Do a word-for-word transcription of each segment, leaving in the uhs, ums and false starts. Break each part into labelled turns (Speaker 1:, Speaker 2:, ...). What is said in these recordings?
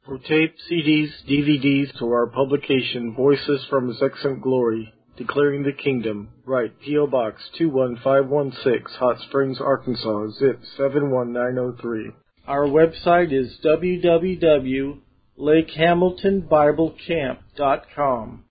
Speaker 1: For tape, C Ds, D V Ds, to our publication, Voices from His Excellent Glory, Declaring the Kingdom, write P O. Box two one five one six, Hot Springs, Arkansas, zip seven one nine zero three. Our website is w w w dot lake hamilton bible camp dot com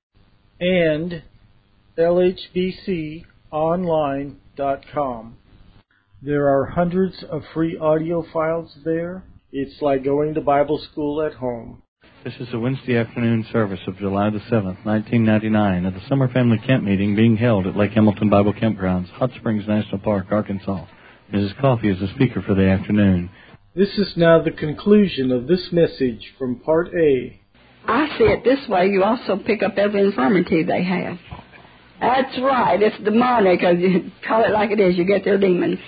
Speaker 1: and l h b c online dot com. There are hundreds of free audio files there. It's like going to Bible school at home.
Speaker 2: This is the Wednesday afternoon service of July the seventh, nineteen ninety-nine, at the Summer Family Camp Meeting being held at Lake Hamilton Bible Campgrounds, Hot Springs National Park, Arkansas. Missus Coffey is the speaker for the afternoon.
Speaker 1: This is now the conclusion of this message from Part A.
Speaker 3: I see it this way. You also pick up every infirmity they have. That's right. It's demonic. You call it like it is. You get their demons.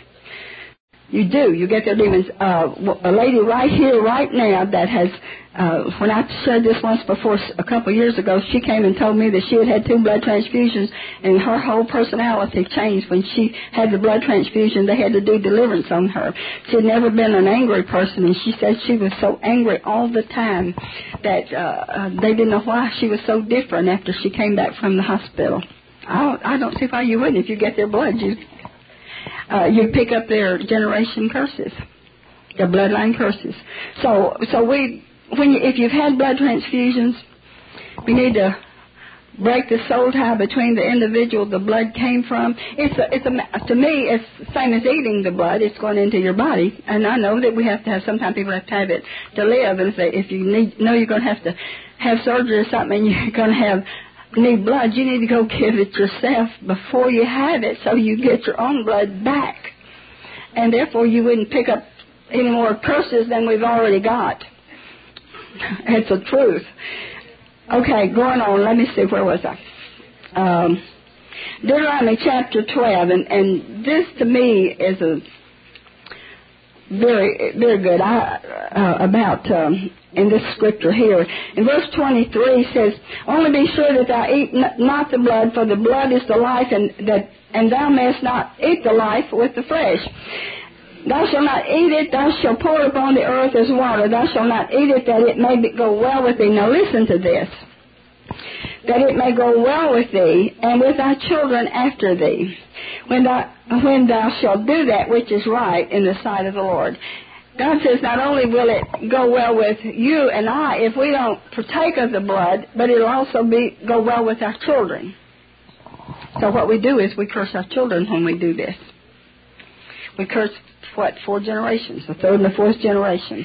Speaker 3: You do. You get their demons. Uh, a lady right here, right now, that has, uh, when I shared this once before, a couple of years ago, she came and told me that she had had two blood transfusions, and her whole personality changed when she had the blood transfusion. They had to do deliverance on her. She had never been an angry person, and she said she was so angry all the time that uh, uh, they didn't know why she was so different after she came back from the hospital. I don't, I don't see why you wouldn't. If you get their blood, you... Uh, you pick up their generation curses, their bloodline curses. So, so we, when you, if you've had blood transfusions, we need to break the soul tie between the individual the blood came from. It's a, it's a, to me, it's the same as eating the blood. It's going into your body, and I know that we have to have. Sometimes people have to have it to live, and if, they, if you need, know you're going to have to have surgery or something, and you're going to have need blood, you need to go give it yourself before you have it so you get your own blood back. And therefore you wouldn't pick up any more curses than we've already got. It's the truth. Okay, going on, let me see, where was I? Um, Deuteronomy chapter twelve, and, and this to me is a very, very good I, uh, about um, in this scripture here. In verse twenty-three says, "Only be sure that thou eat n- not the blood, for the blood is the life, and that and thou mayest not eat the life with the flesh. Thou shalt not eat it, thou shalt pour it upon the earth as water. Thou shalt not eat it, that it may be, go well with thee." Now listen to this. "That it may go well with thee, and with thy children after thee, when thou, when thou shalt do that which is right in the sight of the Lord." God says not only will it go well with you and I if we don't partake of the blood, but it'll also be go well with our children. So what we do is we curse our children when we do this. We curse, what, four generations, the third and the fourth generation.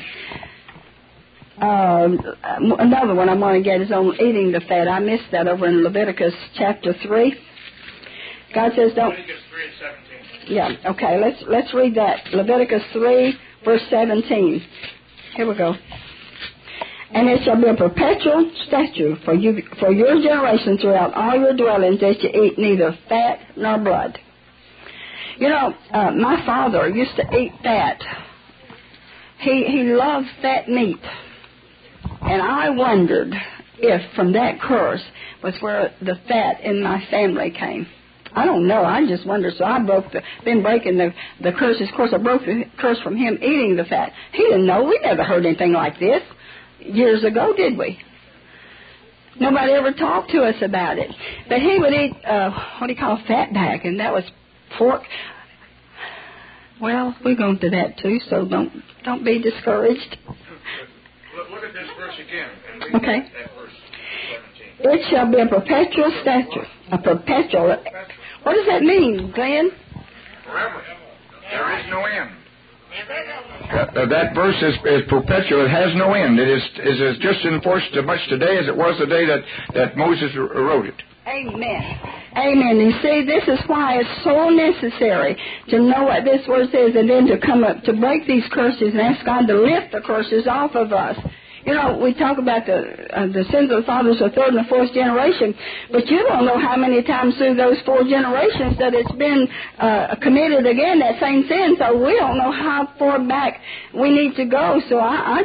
Speaker 3: Um, another one I'm going to get is on eating the fat. I missed that over in Leviticus chapter three. God says don't...
Speaker 4: Leviticus three and seventeen.
Speaker 3: Yeah, okay, let's, let's read that. Leviticus three, verse seventeen. Here we go. "And it shall be a perpetual statute for you, for your generation throughout all your dwellings, that you eat neither fat nor blood." You know, uh, my father used to eat fat. He, he loved fat meat. And I wondered if from that curse was where the fat in my family came. I don't know. I just wonder. So I broke the, been breaking the, the curses. Of course, I broke the curse from him eating the fat. He didn't know. We never heard anything like this years ago, did we? Nobody ever talked to us about it. But he would eat, uh, what do you call fatback, and that was pork. Well, we're going to that too, so don't don't be discouraged.
Speaker 4: Look, look at this verse again. And read
Speaker 3: Okay.
Speaker 4: That, that verse, seventeen.
Speaker 3: "It shall be a perpetual statute." A perpetual. What does that mean, Glenn?
Speaker 4: Forever. There is no end.
Speaker 5: Uh, that verse is, is perpetual. It has no end. It is, is, is just enforced as much today as it was the day that, that Moses wrote it.
Speaker 3: Amen. Amen. You see, this is why it's so necessary to know what this word says, and then to come up to break these curses and ask God to lift the curses off of us. You know, we talk about the uh, the sins of the fathers, the third and the fourth generation, but you don't know how many times through those four generations that it's been uh, committed again, that same sin, so we don't know how far back we need to go. So I, I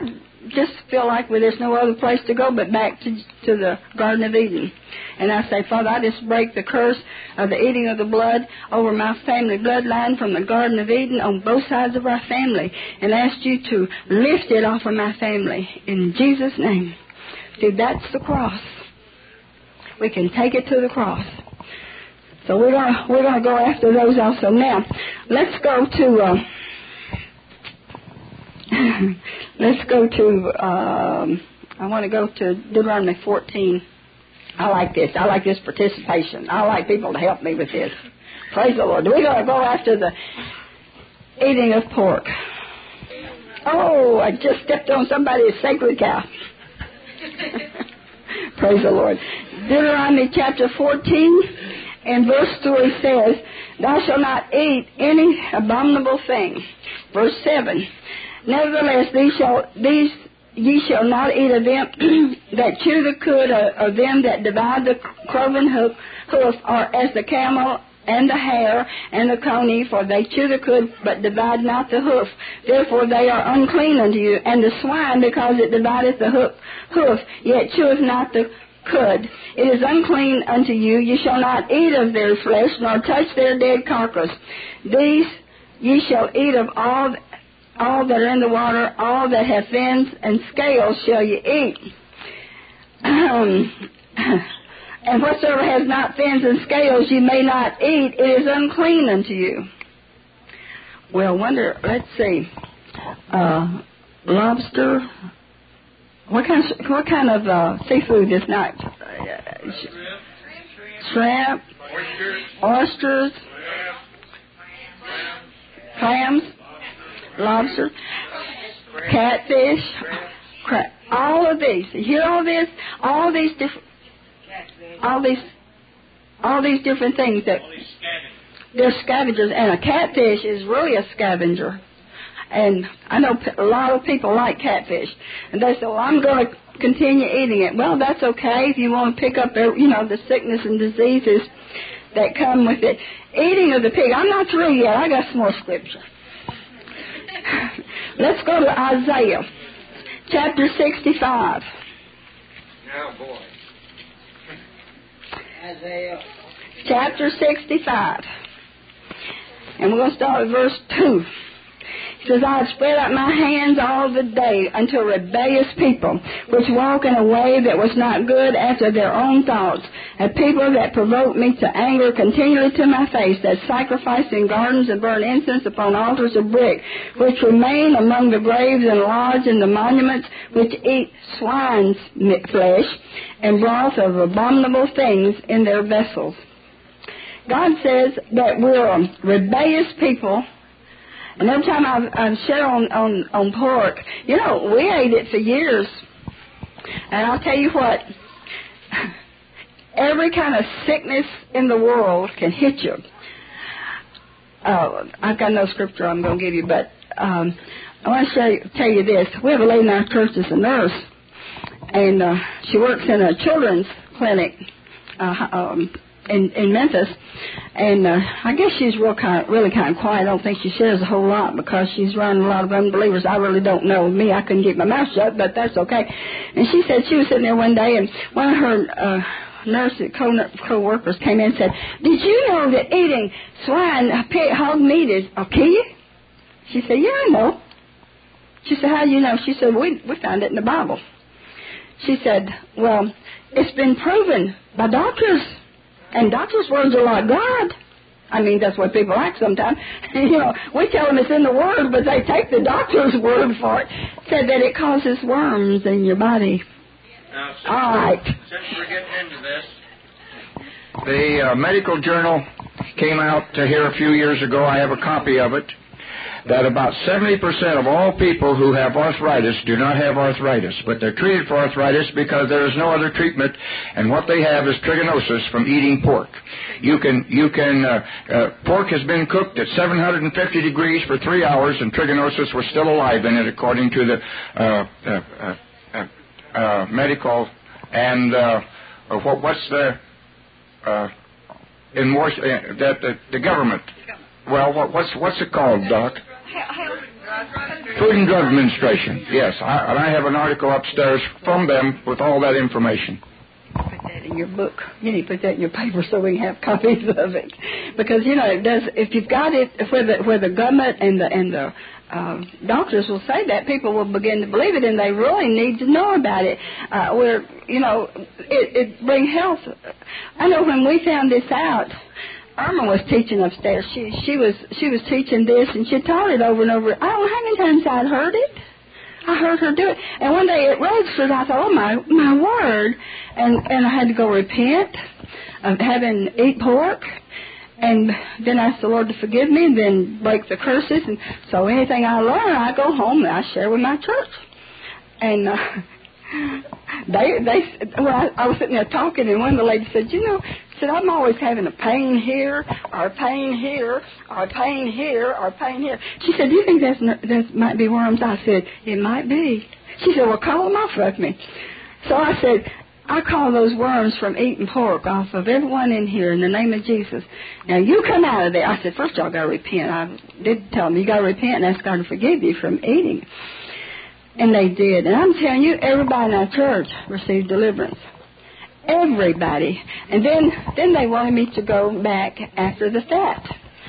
Speaker 3: just feel like well, there's no other place to go but back to, to the Garden of Eden. And I say, Father, I just break the curse of the eating of the blood over my family bloodline from the Garden of Eden on both sides of our family, and ask you to lift it off of my family. In Jesus' name. See, that's the cross. We can take it to the cross. So we're gonna we're gonna go after those also. Now, let's go to uh, let's go to um, I want to go to Deuteronomy fourteen. I like this. I like this participation. I like people to help me with this. Praise the Lord. We're gonna go after the eating of pork. Oh, I just stepped on somebody's sacred cow. Praise the Lord. Deuteronomy chapter fourteen and verse three says, Thou shalt not eat any abominable thing. Verse seven, Nevertheless, these shall, these, ye shall not eat of them that chew the cud, or, or them that divide the cloven hoof, hoof, or as the camel and the hare and the coney, for they chew the cud, but divide not the hoof. Therefore they are unclean unto you. And the swine, because it divideth the hoof, hoof yet cheweth not the cud, it is unclean unto you. You shall not eat of their flesh, nor touch their dead carcass. These ye shall eat of all, all that are in the water, all that have fins and scales shall ye eat. Um, and whatsoever has not fins and scales ye may not eat, it is unclean unto you. Well, wonder, let's see, uh, lobster. What kind of, what kind of uh, seafood is not? Uh, shrimp, oysters, oysters clams, lobster, catfish, crab. All of these. You hear all this? All these different, all these, all these different things that they're scavengers, and a catfish is really a scavenger. And I know a lot of people like catfish. And they say, well, I'm going to continue eating it. Well, that's okay if you want to pick up, you know, the sickness and diseases that come with it. Eating of the pig. I'm not through yet. I got some more scripture. Let's go to Isaiah, chapter sixty-five.
Speaker 4: Oh, boy.
Speaker 3: Isaiah. Chapter sixty-five. And we're going to start with verse two. It says, I have spread out my hands all the day unto a rebellious people, which walk in a way that was not good after their own thoughts, a people that provoke me to anger continually to my face, that sacrifice in gardens and burn incense upon altars of brick, which remain among the graves and lodge in the monuments, which eat swine's flesh and broth of abominable things in their vessels. God says that we're a rebellious people. And every time I've, I've shared on, on, on pork, you know, we ate it for years. And I'll tell you what, every kind of sickness in the world can hit you. Uh, I've got no scripture I'm going to give you, but um, I want to show you, tell you this. We have a lady in our church that's a nurse, and uh, she works in a children's clinic uh, um, in, in Memphis. And uh, I guess she's real kind, really kind of quiet. I don't think she shares a whole lot because she's around a lot of unbelievers. I really don't know. Me, I couldn't keep my mouth shut, but that's okay. And she said she was sitting there one day, and one of her uh, nurse co- co-workers came in and said, did you know that eating swine, pig, hog meat is will kill you? She said, yeah, I know. She said, how do you know? She said, we, we found it in the Bible. She said, well, it's been proven by doctors. And doctors' words are like God. I mean, that's what people act sometimes. You know, we tell them it's in the Word, but they take the doctor's word for it. Said that it causes worms in your body.
Speaker 4: Now, since
Speaker 3: all right.
Speaker 4: Since we're getting into this,
Speaker 5: the uh, medical journal came out uh, here a few years ago. I have a copy of it. That about seventy percent of all people who have arthritis do not have arthritis, but they're treated for arthritis because there is no other treatment, and what they have is trichinosis from eating pork. You can, you can, uh, uh, pork has been cooked at seven hundred fifty degrees for three hours, and trichinosis was still alive in it, according to the uh, uh, uh, uh, uh, medical and uh, uh, what, what's the uh, in more uh, that the, the government. Well, what, what's what's it called, Doc? Food and Drug Administration. Yes, I, and I have an article upstairs from them with all that information.
Speaker 3: Put that in your book. You need to put that in your paper so we can have copies of it. Because you know it does. If you've got it, where the where the government and the and the uh, doctors will say that, people will begin to believe it, and they really need to know about it. Uh, where you know it, it brings health. I know when we found this out, Irma was teaching upstairs. She she was she was teaching this, and she taught it over and over. I don't know how many times I'd heard it. I heard her do it. And one day it registered. I thought, oh, my my word. And and I had to go repent of having eat pork. And then ask the Lord to forgive me and then break the curses. And so anything I learn, I go home and I share with my church. And uh, they, they, well, I, I was sitting there talking, and one of the ladies said, you know, said, I'm always having a pain here, or a pain here, or a pain here, or a pain here. She said, do you think that's, that might be worms? I said, it might be. She said, well, call them off of me. So I said, I call those worms from eating pork off of everyone in here in the name of Jesus. Now, you come out of there. I said, first y'all got to repent. I did tell them, you got to repent and ask God to forgive you from eating. And they did. And I'm telling you, everybody in our church received deliverance. Everybody. And then then they wanted me to go back after the fat.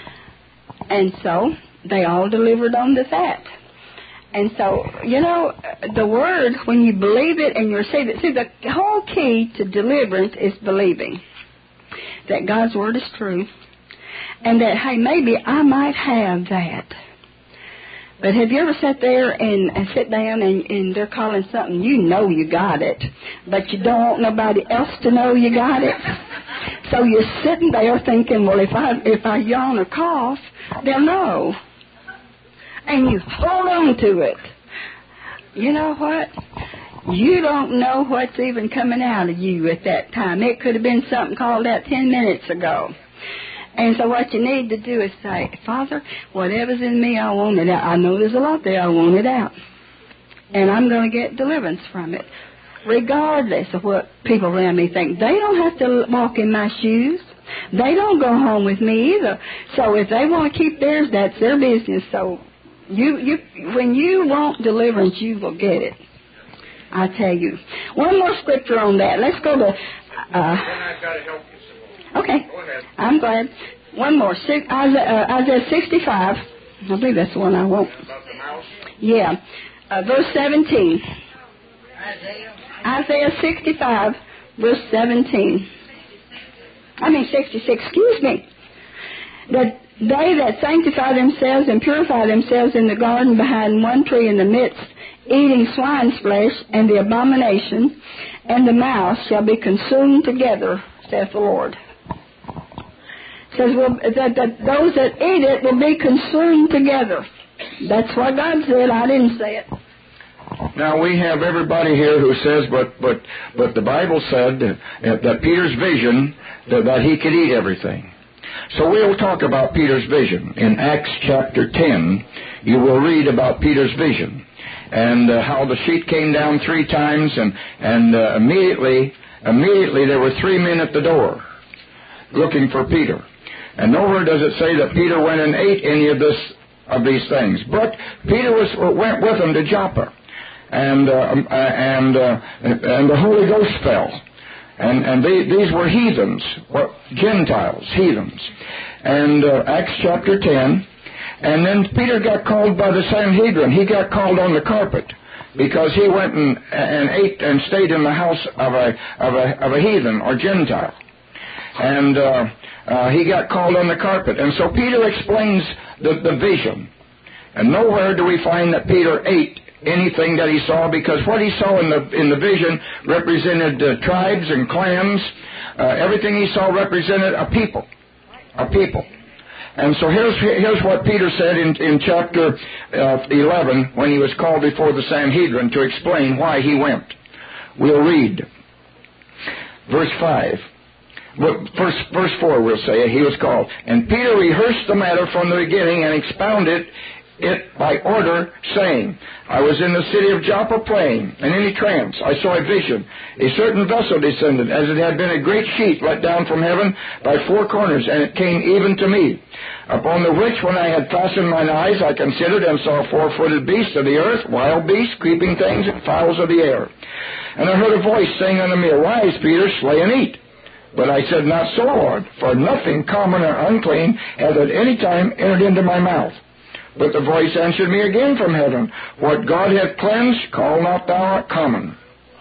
Speaker 3: And so they all delivered on the fat. And so, you know, the Word, when you believe it and you receive it, see, the whole key to deliverance is believing that God's Word is true and that, hey, maybe I might have that. But have you ever sat there and, and sit down and, and they're calling something, you know you got it, but you don't want nobody else to know you got it? So you're sitting there thinking, well, if I if I yawn or cough, they'll know. And you hold on to it. You know what? You don't know what's even coming out of you at that time. It could have been something called out ten minutes ago. And so what you need to do is say, Father, whatever's in me, I want it out. I know there's a lot there. I want it out. And I'm going to get deliverance from it, regardless of what people around me think. They don't have to walk in my shoes. They don't go home with me either. So if they want to keep theirs, that's their business. So you, you, when you want deliverance, you will get it. I tell you. One more scripture on that. Let's go to... Uh,
Speaker 4: then I've got to help you.
Speaker 3: Okay,
Speaker 4: Go ahead.
Speaker 3: I'm glad. One more, Six, Isaiah, uh, Isaiah sixty-five. I believe that's the one I want.
Speaker 4: About the mouse?
Speaker 3: Yeah, uh, verse seventeen.
Speaker 4: Isaiah?
Speaker 3: Isaiah sixty-five, verse seventeen. I mean sixty-six, excuse me. That they that sanctify themselves and purify themselves in the garden behind one tree in the midst, eating swine's flesh and the abomination, and the mouse shall be consumed together, saith the Lord. It says well, that, that those that eat it will be consumed together. That's what God said. I didn't say it.
Speaker 5: Now we have everybody here who says, but but but the Bible said that, that Peter's vision that, that he could eat everything. So we'll talk about Peter's vision in Acts chapter ten. You will read about Peter's vision and uh, how the sheet came down three times, and and uh, immediately immediately there were three men at the door looking for Peter. And nowhere does it say that Peter went and ate any of this of these things. But Peter was went with them to Joppa, and uh, and uh, and the Holy Ghost fell, and and they, these were heathens, well, Gentiles, heathens, and uh, Acts chapter ten, and then Peter got called by the Sanhedrin. He got called on the carpet because he went and and ate and stayed in the house of a of a of a heathen or Gentile, and. Uh, Uh, he got called on the carpet. And so Peter explains the, the vision. And nowhere do we find that Peter ate anything that he saw, because what he saw in the in the vision represented uh, tribes and clans. Uh, everything he saw represented a people. A people. And so here's here's what Peter said in, in chapter uh, eleven when he was called before the Sanhedrin to explain why he went. We'll read. Verse five. Verse, verse four, we'll say, he was called. And Peter rehearsed the matter from the beginning and expounded it by order, saying, I was in the city of Joppa praying, and in a trance I saw a vision. A certain vessel descended, as it had been a great sheet let down from heaven by four corners, and it came even to me. Upon the which, when I had fastened mine eyes, I considered and saw four-footed beasts of the earth, wild beasts, creeping things, and fowls of the air. And I heard a voice saying unto me, Arise, Peter, slay and eat. But I said, Not so, Lord, for nothing common or unclean hath at any time entered into my mouth. But the voice answered me again from heaven, What God hath cleansed, call not thou common.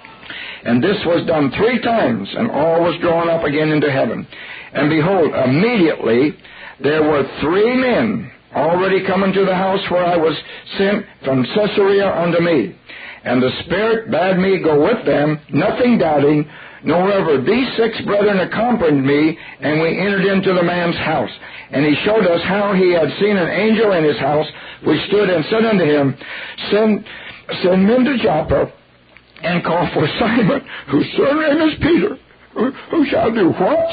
Speaker 5: And this was done three times, and all was drawn up again into heaven. And behold, immediately there were three men already come into the house where I was sent from Caesarea unto me. And the Spirit bade me go with them, nothing doubting. Moreover, these six brethren accompanied me, and we entered into the man's house. And he showed us how he had seen an angel in his house, which stood and said unto him, Send, send men to Joppa, and call for Simon, whose surname is Peter, who, who shall do what?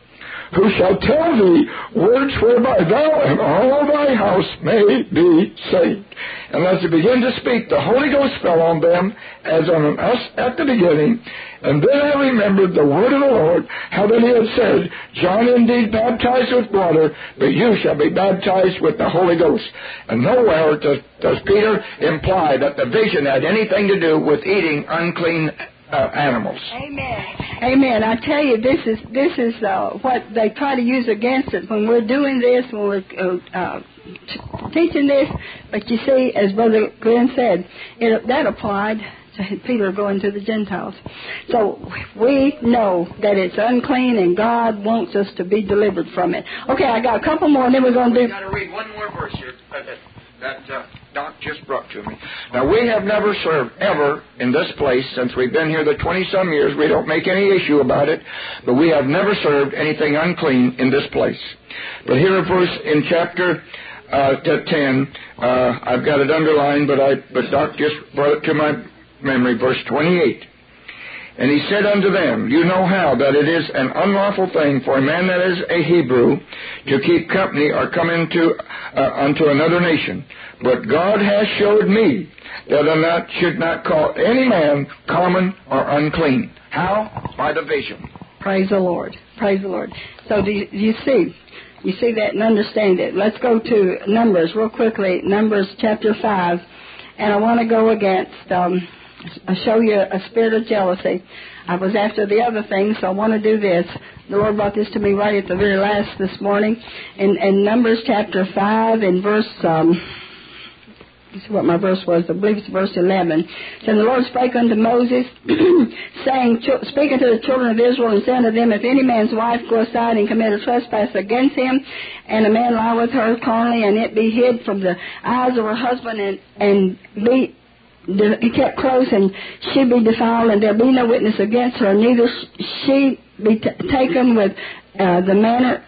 Speaker 5: Who shall tell thee words whereby thou and all thy house may be saved. And as he began to speak, the Holy Ghost fell on them as on us at the beginning. And then I remembered the word of the Lord, how that he had said, John indeed baptized with water, but you shall be baptized with the Holy Ghost. And nowhere does, does Peter imply that the vision had anything to do with eating unclean Uh, animals.
Speaker 3: Amen. Amen. I tell you, this is this is uh, what they try to use against us when we're doing this, when we're uh, uh, t- teaching this. But you see, as Brother Glenn said, it, that applied to Peter going to the Gentiles. So we know that it's unclean, and God wants us to be delivered from it. Okay, I got a couple more, and then we're going to do.
Speaker 5: We've got to read one more verse here. Uh, that that uh, Doc just brought to me. Now, we have never served ever in this place since we've been here the twenty-some years. We don't make any issue about it, but we have never served anything unclean in this place. But here a verse in chapter uh, ten, uh, I've got it underlined, but I but Doc just brought it to my memory, verse twenty-eight. And he said unto them, You know how that it is an unlawful thing for a man that is a Hebrew to keep company or come into uh, unto another nation. But God has showed me that I not, should not call any man common or unclean. How? By the vision.
Speaker 3: Praise the Lord. Praise the Lord. So do you, do you see? You see that and understand it. Let's go to Numbers real quickly. Numbers chapter five. And I want to go against... Um, I'll show you a spirit of jealousy. I was after the other things, so I want to do this. The Lord brought this to me right at the very last this morning. In, in Numbers chapter five, in verse, um, let's see what my verse was, I believe it's verse eleven. And the Lord spake unto Moses, saying, speaking to the children of Israel, and saying to them, If any man's wife go aside and commit a trespass against him, and a man lie with her carnally, and it be hid from the eyes of her husband, and, and be... he kept close, and she be defiled, and there be no witness against her, neither she be t- taken with uh, the manner,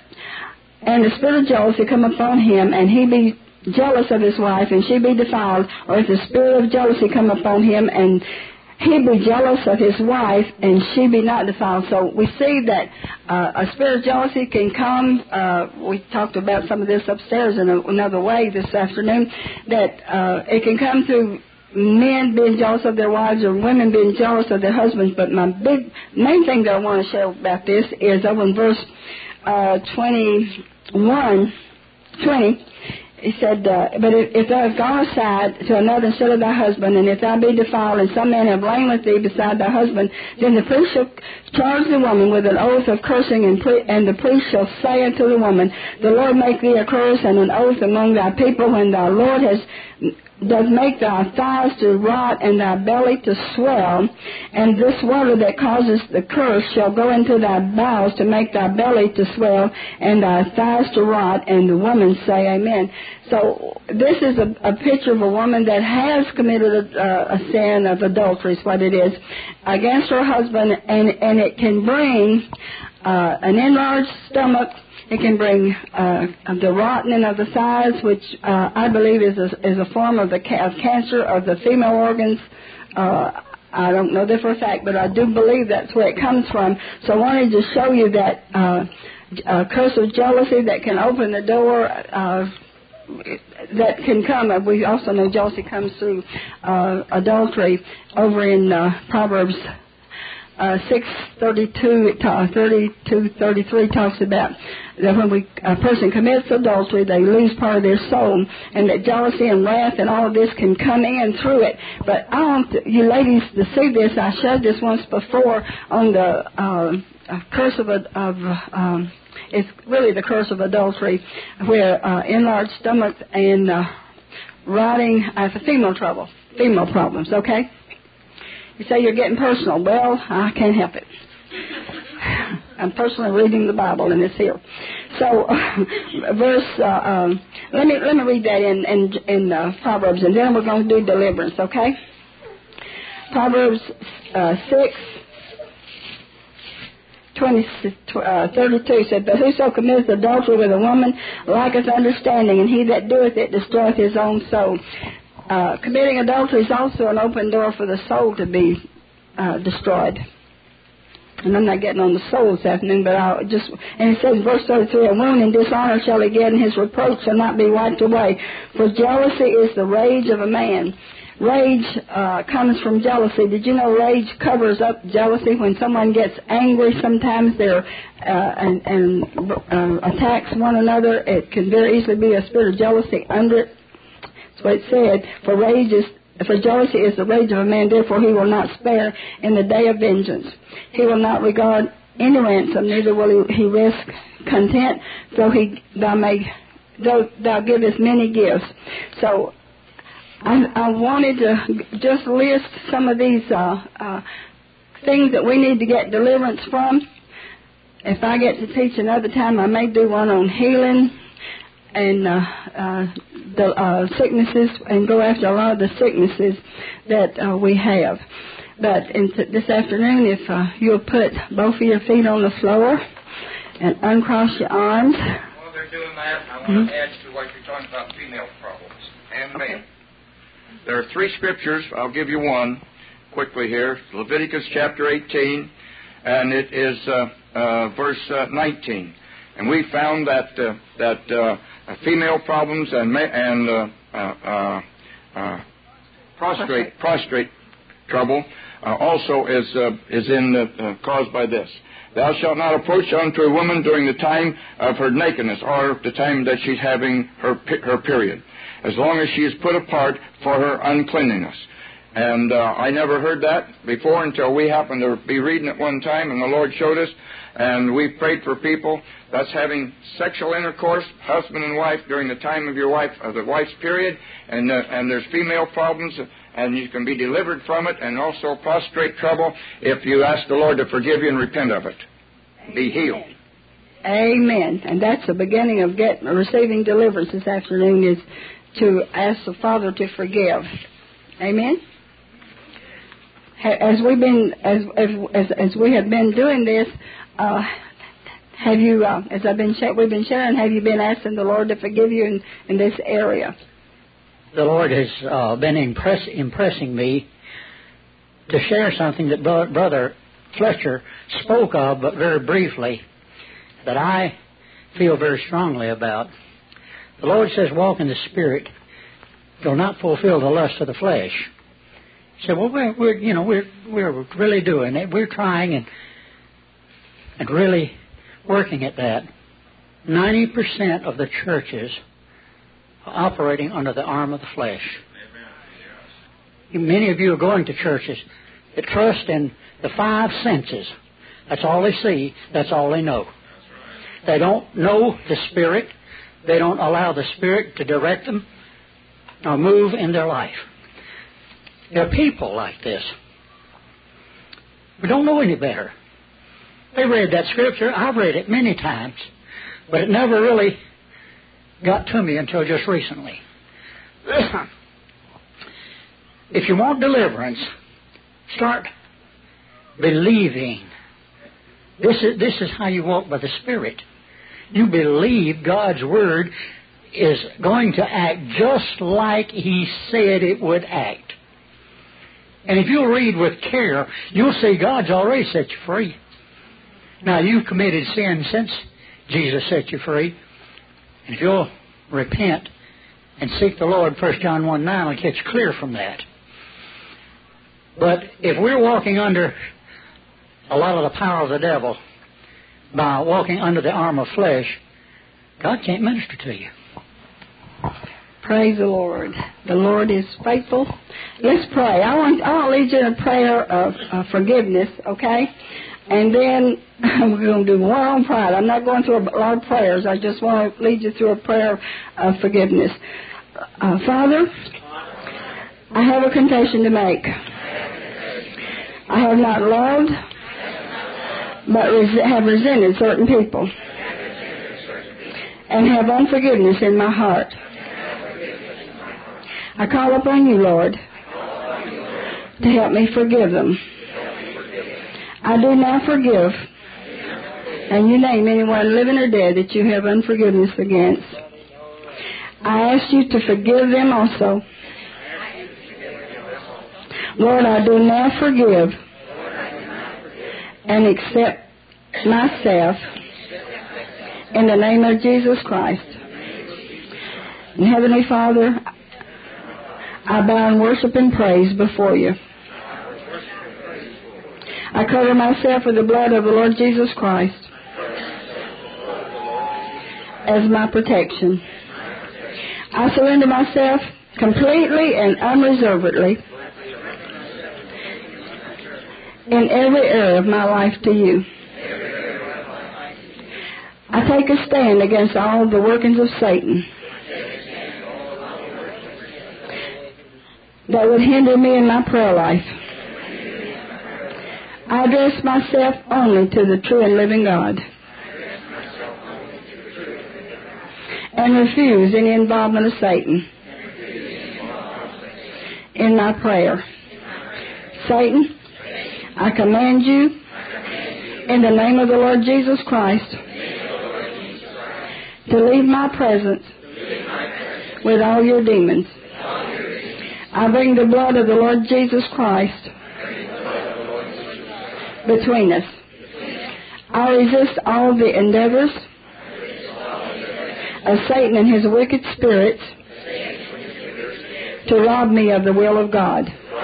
Speaker 3: and the spirit of jealousy come upon him, and he be jealous of his wife, and she be defiled, or if the spirit of jealousy come upon him, and he be jealous of his wife, and she be not defiled. So we see that uh, a spirit of jealousy can come. Uh, we talked about some of this upstairs in a, another way this afternoon, that uh, it can come through men being jealous of their wives or women being jealous of their husbands. But my big main thing that I want to share about this is over in verse uh, twenty-one, twenty. He said, uh, But if, if thou hast gone aside to another instead of thy husband, and if thou be defiled, and some man have lain with thee beside thy husband, then the priest shall charge the woman with an oath of cursing, and, pre- and the priest shall say unto the woman, The Lord make thee a curse and an oath among thy people, when thy Lord has does make thy thighs to rot and thy belly to swell, and this water that causes the curse shall go into thy bowels to make thy belly to swell and thy thighs to rot. And the woman say, Amen. So this is a, a picture of a woman that has committed a, a sin of adultery, is what it is, against her husband, and, and it can bring uh, an enlarged stomach. It can bring uh, the rotting of the thighs, which uh, I believe is a, is a form of the ca- of cancer of the female organs. Uh, I don't know that for a fact, but I do believe that's where it comes from. So I wanted to show you that uh, uh, curse of jealousy that can open the door, uh, that can come. We also know jealousy comes through uh, adultery over in uh, Proverbs uh, six thirty-two, thirty-two, thirty-three talks about that when we, a person commits adultery, they lose part of their soul, and that jealousy and wrath and all of this can come in through it. But I want you ladies to see this. I showed this once before on the uh, curse of, a, of um, it's really the curse of adultery, where uh, enlarged stomach and uh, rotting, uh, for female trouble, female problems, okay? You say you're getting personal. Well, I can't help it. I'm personally reading the Bible, and it's here. So, uh, verse, uh, um, let me let me read that in in, in uh, Proverbs, and then we're going to do deliverance, okay? Proverbs uh, six, twenty, uh, thirty-two said, "But whoso committeth adultery with a woman lacketh understanding, and he that doeth it destroyeth his own soul." Uh, committing adultery is also an open door for the soul to be uh, destroyed. And I'm not getting on the soul this afternoon, but I'll just, and it says in verse thirty-three, "A wound and dishonor shall he get, and his reproach shall not be wiped away. For jealousy is the rage of a man." Rage uh, comes from jealousy. Did you know rage covers up jealousy? When someone gets angry, sometimes they're uh, and, and uh, attacks one another. It can very easily be a spirit of jealousy under it. That's what it said. For rage is, for jealousy is the rage of a man. Therefore, he will not spare in the day of vengeance. He will not regard any ransom. Neither will he, he risk content, though he thou may though thou givest many gifts. So. I, I wanted to just list some of these uh, uh, things that we need to get deliverance from. If I get to teach another time, I may do one on healing and uh, uh, the uh, sicknesses, and go after a lot of the sicknesses that uh, we have. But in t- this afternoon, if uh, you'll put both of your feet on the floor and uncross your arms.
Speaker 5: While they're doing that, I want
Speaker 3: mm-hmm.
Speaker 5: to add to what you're talking about, female problems and
Speaker 3: okay.
Speaker 5: men. There are three scriptures. I'll give you one quickly here. Leviticus chapter eighteen, and it is uh, uh, verse uh, nineteen. And we found that uh, that uh, female problems and ma- and uh, uh, uh, uh, prostrate prostrate trouble uh, also is uh, is in uh, uh, caused by this. Thou shalt not approach unto a woman during the time of her nakedness, or the time that she's having her her period, as long as she is put apart for her uncleanliness. And uh, I never heard that before until we happened to be reading it one time, and the Lord showed us, and we prayed for people that's having sexual intercourse, husband and wife, during the time of your wife, of the wife's period, and uh, and there's female problems, and you can be delivered from it, and also prostrate trouble if you ask the Lord to forgive you and repent of it. Be healed.
Speaker 3: Amen. And that's the beginning of getting receiving deliverance this afternoon, is to ask the Father to forgive. Amen. As we've been, as as as we have been doing this, uh, have you, uh, as I've been we've been sharing, have you been asking the Lord to forgive you in, in this area?
Speaker 6: The Lord has uh, been impress, impressing me to share something that Bro- Brother Fletcher spoke of, but very briefly, that I feel very strongly about. The Lord says, "Walk in the Spirit; you'll not fulfill the lust of the flesh." He said, "Well, we're, we're you know we're we're really doing it. We're trying and and really working at that." Ninety percent of the churches are operating under the arm of the flesh. Amen. Many of you are going to churches that trust in the five senses. That's all they see. That's all they know. They don't know the Spirit. They don't allow the Spirit to direct them or move in their life. There are people like this. We don't know any better. They read that scripture. I've read it many times, but it never really got to me until just recently. If you want deliverance, start believing. This is, this is how you walk by the Spirit. You believe God's Word is going to act just like He said it would act. And if you'll read with care, you'll see God's already set you free. Now, you've committed sin since Jesus set you free. And if you'll repent and seek the Lord, First John one nine will get you clear from that. But if we're walking under a lot of the power of the devil by walking under the arm of flesh, God can't minister to you.
Speaker 3: Praise the Lord. The Lord is faithful. Let's pray. I want, I want to lead you in a prayer of uh, forgiveness, okay? And then we're going to do one on pride. I'm not going through a lot of prayers. I just want to lead you through a prayer of forgiveness. Uh, Father, I have a confession to make. I have not loved, but res- have resented certain people and have unforgiveness in my heart. I call upon you, Lord, to help me forgive them. I do now forgive, and you name anyone living or dead that you have unforgiveness against. I ask you to forgive them also. Lord, I do now forgive and accept myself in the name of Jesus Christ. And Heavenly Father, I bow in worship and praise before you. I cover myself with the blood of the Lord Jesus Christ as my protection. I surrender myself completely and unreservedly in every area of my life to you. I take a stand against all the workings of Satan that would hinder me in my prayer life. I address myself only to the true and living God and refuse any involvement of Satan in my prayer. Satan, I command you in the name of the Lord Jesus Christ to leave my presence with all your demons. I bring the blood of the Lord Jesus Christ between us. I resist all the endeavors of Satan and his wicked spirits to rob me of the will of God.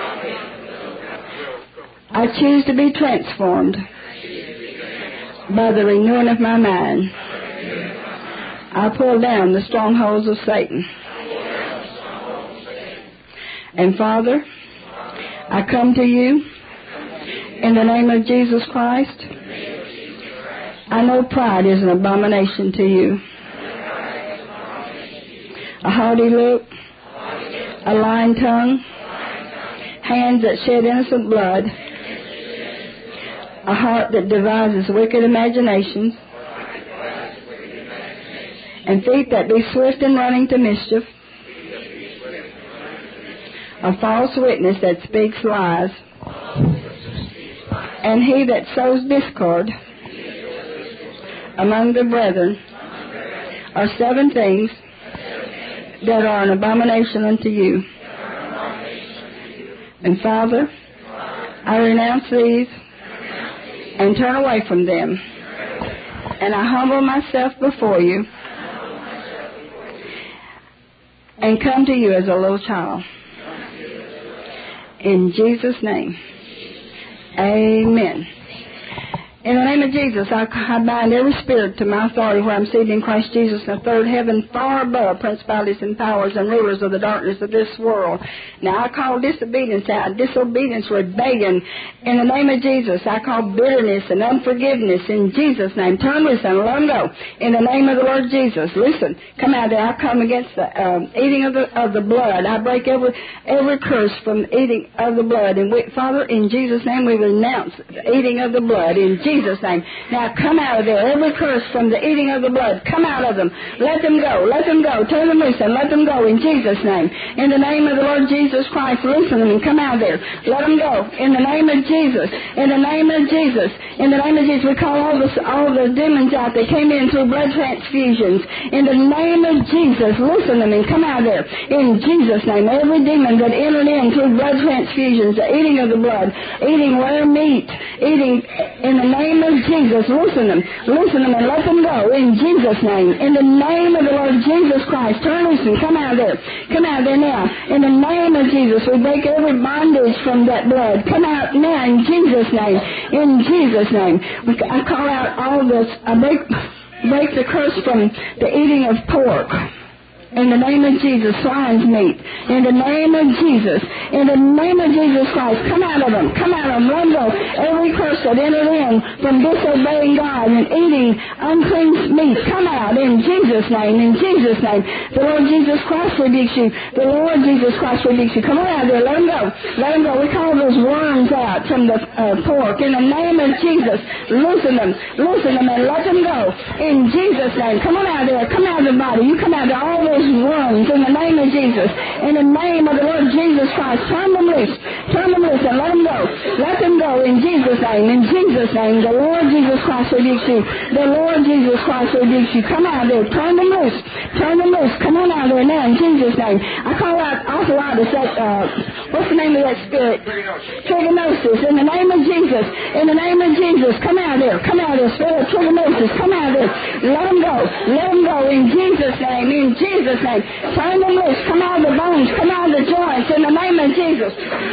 Speaker 3: I choose to be transformed by the renewing of my mind. I pull down the strongholds of Satan. And Father, I come to you in the name of Jesus Christ. I know pride is an abomination to you. A haughty look, a lying tongue, hands that shed innocent blood, a heart that devises wicked imaginations, and feet that be swift in running to mischief, a false witness that speaks lies, and he that sows discord among the brethren are seven things that are an abomination unto you. And Father, I renounce these and turn away from them, and I humble myself before you and come to you as a little child. In Jesus' name, amen. In the name of Jesus, I, I bind every spirit to my authority where I'm seated in Christ Jesus in the third heaven, far above principalities and powers and rulers of the darkness of this world. Now I call disobedience out, disobedience, rebellion. In the name of Jesus, I call bitterness and unforgiveness in Jesus' name. Turn loose and let them go. In the name of the Lord Jesus, listen, come out there. I come against the um, eating of the of the blood. I break every every curse from eating of the blood. And we, Father, in Jesus' name, we renounce the eating of the blood. In Jesus' Jesus' name. Now come out of there. Every curse from the eating of the blood, come out of them. Let them go. Let them go. Turn them loose and let them go in Jesus' name. In the name of the Lord Jesus Christ, loosen them and come out of there. Let them go. In the name of Jesus. In the name of Jesus. In the name of Jesus, we call all the, all the demons out that came in through blood transfusions. In the name of Jesus, loosen them and come out of there. In Jesus' name. Every demon that entered in through blood transfusions, the eating of the blood, eating rare meat, eating in the name of Jesus. Loosen them. Loosen them and let them go in Jesus' name. In the name of the Lord Jesus Christ. Turn loose and come out of there. Come out of there now. In the name of Jesus, we break every bondage from that blood. Come out now in Jesus' name. In Jesus' name. I call out all this. I break, break the curse from the eating of pork. In the name of Jesus, swine's meat. In the name of Jesus. In the name of Jesus Christ. Come out of them. Come out of them. Let go. Every curse that entered in from disobeying God and eating unclean meat. Come out in Jesus' name. In Jesus' name. The Lord Jesus Christ rebukes you. The Lord Jesus Christ rebukes you. Come on out there. Let them go. Let them go. We call those worms out from the uh, pork. In the name of Jesus. Loosen them. Loosen them and let them go. In Jesus' name. Come on out there. Come out of the body. You come out of all those worms in the name of Jesus. In the name of the Lord Jesus Christ. Turn them loose. Turn them loose and let them go. Let them go in Jesus' name. In Jesus' name. The Lord Jesus Christ rebukes you. The Lord Jesus Christ rebukes you. Come out there. Turn them loose. Turn them loose. Come on out there now in Jesus' name. I call out arthritis. That, uh, what's the name of that spirit? Trigonosis. In the name of Jesus. In the name of Jesus. Come out there. Come out there. Spirit of trigonosis. Come out there. Let them go. Let them go in Jesus' name. In Jesus' name. Turn them loose. Come out of the bones. Come out of the joints in the name of Jesus.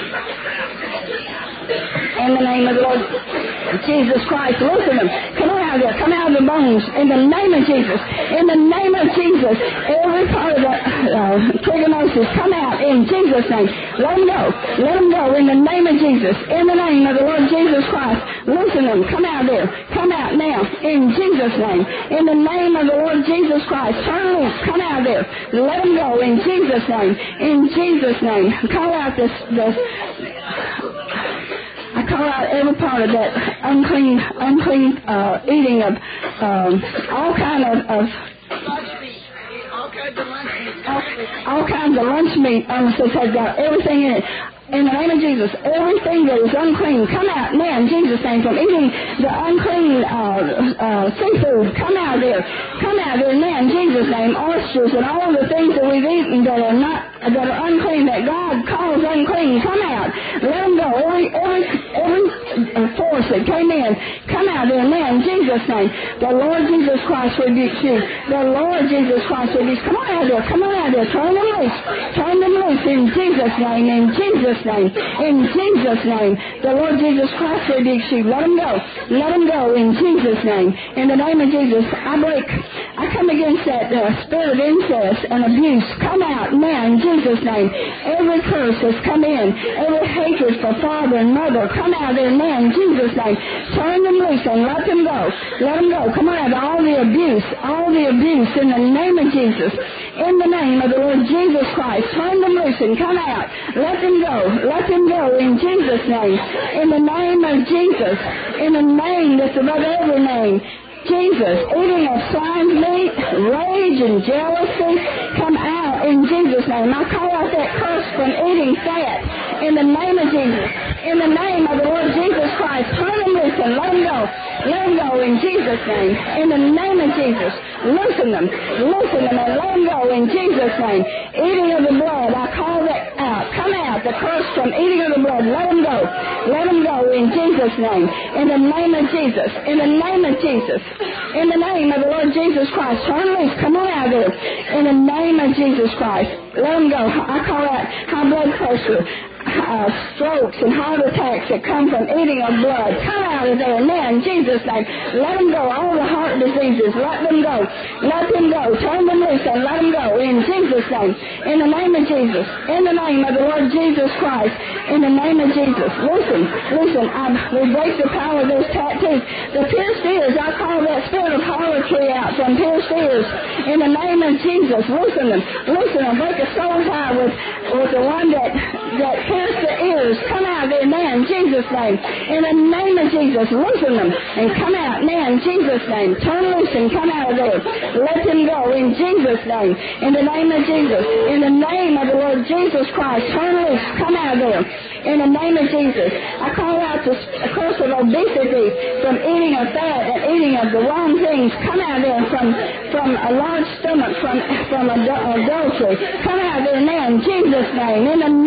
Speaker 3: In the name of the Lord Jesus Christ, loosen them. Come on out there. Come out of the bones. In the name of Jesus. In the name of Jesus. Every part of the uh, trigonosis, come out in Jesus' name. Let them go. Let them go in the name of Jesus. In the name of the Lord Jesus Christ. Loosen them. Come out there. Come out now. In Jesus' name. In the name of the Lord Jesus Christ. Turn loose. Come out there. Let them go in Jesus' name. In Jesus' name. Call out this, this I call out every part of that unclean, unclean uh, eating of um, all kind of, of all kinds of lunch meat. Um, so has got everything in it. In the name of Jesus, everything that is unclean, come out now in Jesus' name from eating the unclean uh, uh, seafood. Come out there. Come out there now in Jesus' name. Oysters and all the things that we've eaten that are not that are unclean, that God calls unclean. Come out. Let them go. Every every every force that came in, come out there now in Jesus' name. The Lord Jesus Christ rebukes you. The Lord Jesus Christ rebukes. Come on out there. Come on out there. Turn them loose. Turn them loose in Jesus' name. In Jesus' name. In Jesus' name. The Lord Jesus Christ rebukes you. Let them go. Let them go in Jesus' name. In the name of Jesus, I break, I come against that uh, spirit of incest and abuse. Come out now in Jesus' name. Every curse has come in. Every hatred for father and mother, come out there now in Jesus' name. Turn them loose and let them go. Let them go. Come on out. All the abuse. All the abuse in the name of Jesus. In the name of the Lord Jesus Christ. Turn them loose and come out. Let them go. Let them go in Jesus' name. In the name of Jesus. In the name that's above every name. Jesus, eating of swine's meat, rage and jealousy, come out in Jesus' name. I call out that curse from eating fat in the name of Jesus. In the name of the Lord Jesus Christ, turn them loose and let them go. Let them go in Jesus' name. In the name of Jesus, loosen them. Loosen them and let them go in Jesus' name. Eating of the blood, I call that out. Come out, the curse from eating of the blood. Let them go. Let them go in Jesus' name. In the name of Jesus. In the name of Jesus. In the name of the Lord Jesus Christ. Turn loose. Come on out there. In the name of Jesus Christ. Let them go. I call out high blood pressure. Uh, strokes and heart attacks that come from eating of blood. Come out of there now in Jesus' name. Let them go. All the heart diseases, let them go. Let them go. Turn them loose and let them go in Jesus' name. In the name of Jesus. In the name of the Lord Jesus Christ. In the name of Jesus. Listen, listen. I, we break the power of those tattoos. The pierced ears, I call that spirit of harlotry out from pierced ears. In the name of Jesus. Listen them. Listen them. Break a soul tie with, with the one that, that pierce the ears. Come out there now in Jesus' name. In the name of Jesus, loosen them and come out now in Jesus' name. Turn loose and come out of there. Let them go in Jesus' name. In the name of Jesus. In the name of the Lord Jesus Christ, turn loose. Come out of there. In the name of Jesus. I call out the curse of obesity from eating of fat and eating of the wrong things. Come out of there from, from a large stomach, from, from adultery. Come out of there now in Jesus' name. In the name of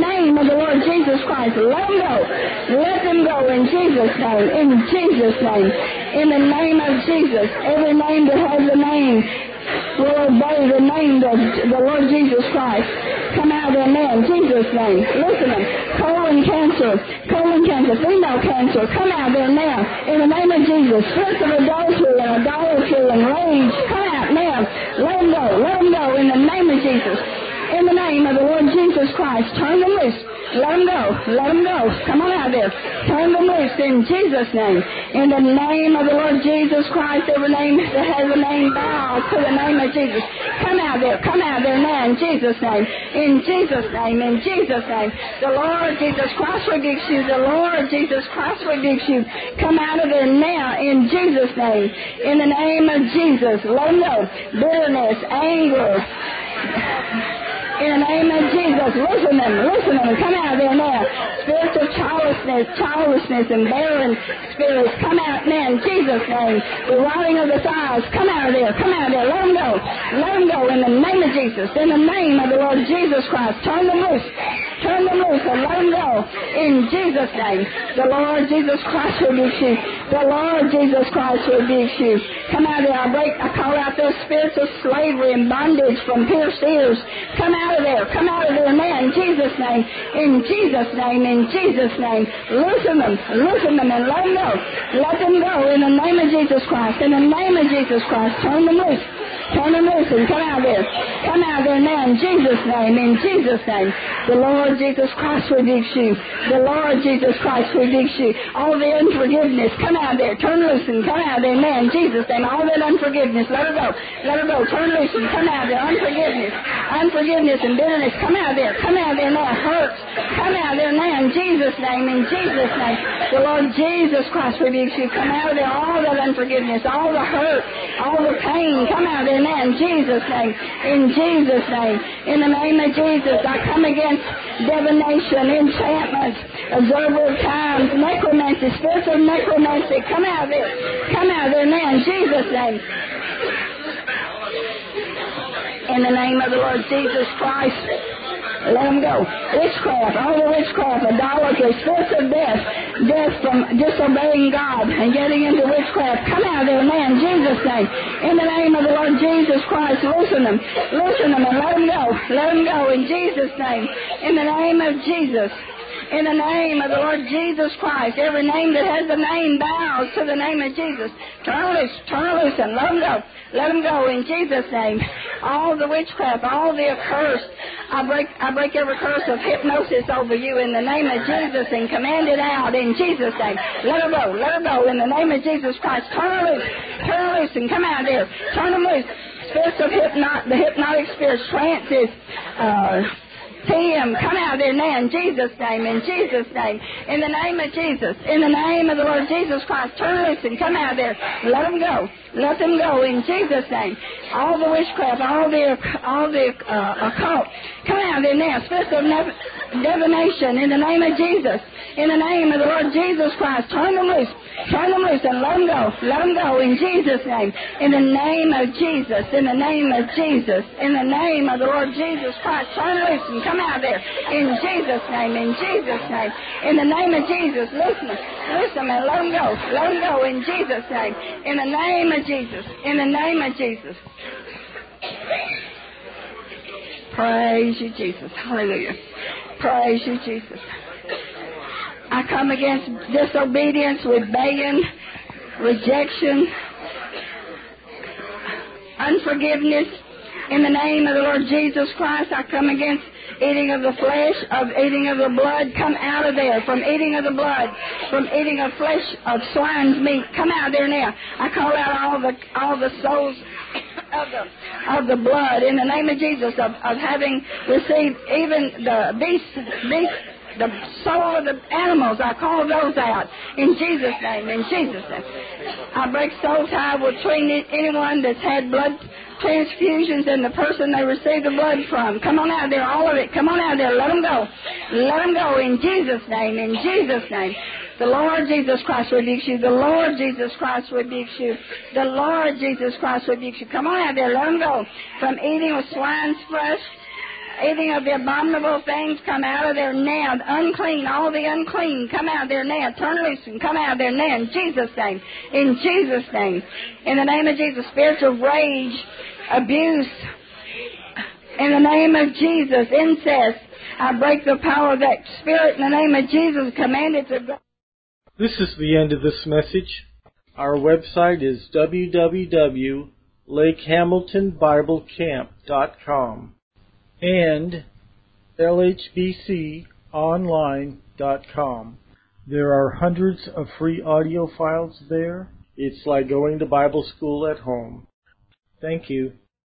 Speaker 3: of the Lord Jesus Christ. Let them go. Let them go in Jesus' name. In Jesus' name. In the name of Jesus. Every name that has a name will obey the name of the Lord Jesus Christ. Come out of their man, in Jesus' name. Listen to them. Colon cancer, colon cancer, female cancer, come out of there now. In the name of Jesus. Spirits of adultery and idolatry and rage, come out now. Let them go. Let them go in the name of Jesus. In the name of the Lord Jesus Christ. Turn them loose. Let them go. Let them go. Come on out there. Turn them loose in Jesus' name. In the name of the Lord Jesus Christ, every name that has a name bow to the name of Jesus. Come out there. Come out there now in Jesus' name. In Jesus' name. In Jesus' name. The Lord Jesus Christ rebukes you. The Lord Jesus Christ rebukes you. Come out of there now in Jesus' name. In the name of Jesus. Let them go. Bitterness, anger. In the name of Jesus, listen to them, listen to them, come out of there now. Spirits of childlessness, childlessness and barren spirits, come out now in Jesus' name. The rotting of the thighs, come out of there, come out of there, let them go. Let them go in the name of Jesus, in the name of the Lord Jesus Christ. Turn them loose, turn them loose and let them go in Jesus' name. The Lord Jesus Christ rebukes you. The Lord Jesus Christ rebukes you. Come out of there, I break, I call out those spirits of slavery and bondage from pierced ears. Come out out of there. Come out of there now in Jesus' name. In Jesus' name. In Jesus' name. Loosen them. Loosen them and let them go. Let them go in the name of Jesus Christ. In the name of Jesus Christ. Turn them loose. Turn them loose and come out of there. Come out of there now in Jesus' name. In Jesus' name. The Lord Jesus Christ rebukes you. The Lord Jesus Christ rebukes you. All the unforgiveness. Come out of there. Turn loose and come out of there now in Jesus' name. All that unforgiveness. Let her go. Let her go. Turn loose and come out of there. Unforgiveness. Unforgiveness and bitterness, come out of there, come out of there now, hurts, come out of there now in Jesus' name, in Jesus' name. The Lord Jesus Christ rebukes you, come out of there, all that unforgiveness, all the hurt, all the pain, come out of there now in Jesus' name, in Jesus' name. In the name of Jesus, I come against divination, enchantments, observer of times, necromancy, spirits of necromancy, come out of there, come out of there now in Jesus' name. In the name of the Lord Jesus Christ, let them go. Witchcraft, all the witchcraft, idolatry, spirits of death, death from disobeying God and getting into witchcraft, come out of there now in Jesus' name. In the name of the Lord Jesus Christ, loosen them, loosen them and let them go. Let them go in Jesus' name. In the name of Jesus. In the name of the Lord Jesus Christ, every name that has a name bows to the name of Jesus. Turn loose, turn loose and let them go. Let them go in Jesus' name. All the witchcraft, all the accursed, I break, I break every curse of hypnosis over you in the name of Jesus and command it out in Jesus' name. Let her go, let her go in the name of Jesus Christ. Turn her loose, turn her loose and come out there. Turn them loose. Spirits of hypnot, the hypnotic spirits, trances, uh, P M, come out of there now in Jesus' name, in Jesus' name, in the name of Jesus, in the name of the Lord Jesus Christ, turn loose and come out of there. Let them go. Let them go in Jesus' name. All the witchcraft, all the all the uh, occult, come out of there now. Spirits of divination, in the name of Jesus, in the name of the Lord Jesus Christ, turn them loose. Turn them loose and let them go. Let them go in Jesus' name. In the name of Jesus. In the name of Jesus. In the name of the Lord Jesus Christ. Turn loose and come out there. In Jesus' name. In Jesus' name. In the name of Jesus. Listen. Listen and let them go. Let them go in Jesus' name. In the name of Jesus. In the name of Jesus. Praise you, Jesus. Hallelujah. Praise you, Jesus. I come against disobedience, rebellion, rejection, unforgiveness. In the name of the Lord Jesus Christ, I come against eating of the flesh, of eating of the blood. Come out of there from eating of the blood, from eating of flesh, of swine's meat. Come out of there now. I call out all the all the souls of the of the blood in the name of Jesus, of, of having received even the beast beast. The soul of the animals, I call those out in Jesus' name, in Jesus' name. I break soul tie between anyone that's had blood transfusions and the person they received the blood from. Come on out there, all of it. Come on out there, let them go. Let them go in Jesus' name, in Jesus' name. The Lord Jesus Christ rebukes you. The Lord Jesus Christ rebukes you. The Lord Jesus Christ rebukes you. Come on out there, let them go. From eating of swine's flesh, Anything of the abominable things come out of there now. Unclean, all the unclean, come out of there now. Turn loose and come out of there now in Jesus' name. In Jesus' name. In the name of Jesus, spiritual rage, abuse. In the name of Jesus, incest. I break the power of that spirit in the name of Jesus. Command it to go.
Speaker 1: This is the end of this message. Our website is w w w dot lake hamilton bible camp dot com and l h b c online dot com. There are hundreds of free audio files there. It's like going to Bible school at home. Thank you.